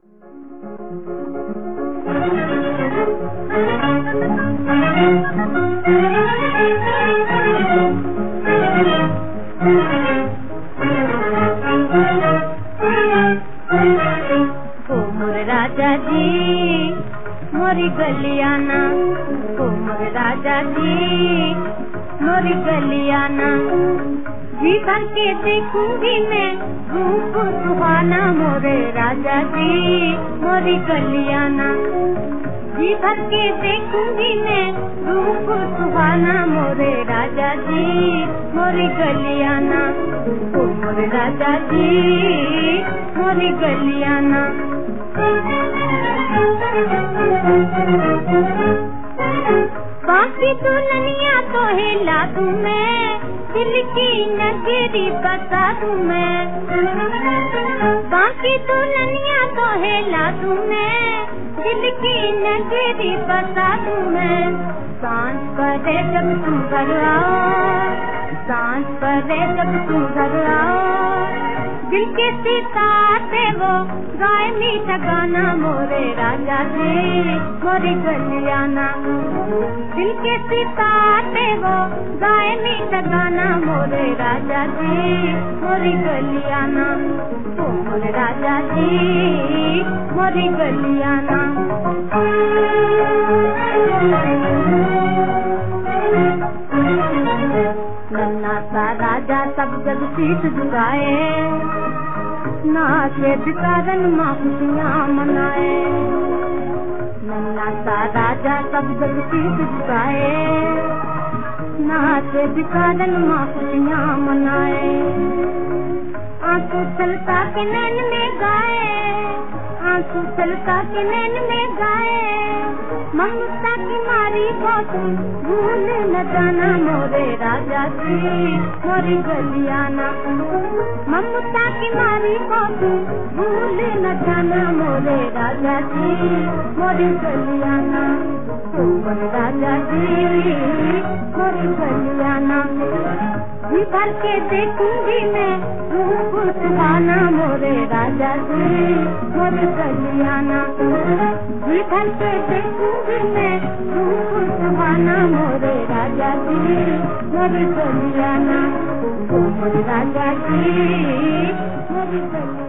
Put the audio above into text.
राजा जी मोरी गलियाना, ओ मोरे राजा जी मोरी गलियाना, जी भर के देखूंगी मैं रूप सुहाना, मोरे राजा जी मोरी गलियाना, जी भर के देखूंगी मैं रूप सुहाना, मोरे राजा जी मोरी गलियाना, ओ मोरे राजा जी मोरी गलियाना। बाकी दुल्हनिया तो हिला दूं मैं, दिल की नगरी बता दूं मैं, बाकी दुल्हनिया तो हिला दूं मैं, दिल की नगरी बता दूं मैं। सांझ पड़े जब तुम घर आओ, सांझ पड़े जब तुम घर आओ, दिल के सितारे वो गाए मीठा गाना, मोरे राजा जी मोरी गलियाना, दिल के सितारे वो गाए मीठा गाना, मोरे राजा जी मोरी गलियाना, ओ मोरे राजा जी मोरी गलियाना। नन्ना सा राजा सब जग शीश झुकाए, नाचे कारण माँ खुशियाँ मनाए, नन्ना सा राजा सब जग शीश झुकाए, नाचे कारण माँ खुशियाँ मनाए। आंसू चलता के नैन में गाए, आंसू चलता के नैन में गाए, ममता की मारी को तुम भूल न जाना, मोरे राजा जी मोरी गलियाना, ममता की मारी को तुम भूल न जाना, मोरे राजा जी मोरी गलियाना, ओ मोरे राजा जी मोरी गलियाना। जी भर के देखूंगी मैं रूप सुहाना, मोरे राजा जी मोरी गलियाना, जी भर के देखूंगी मैं रूप सुहाना, मोरे राजा जी मोरी गलियाना, ओ मोरे राजा जी मोरी गलियाना।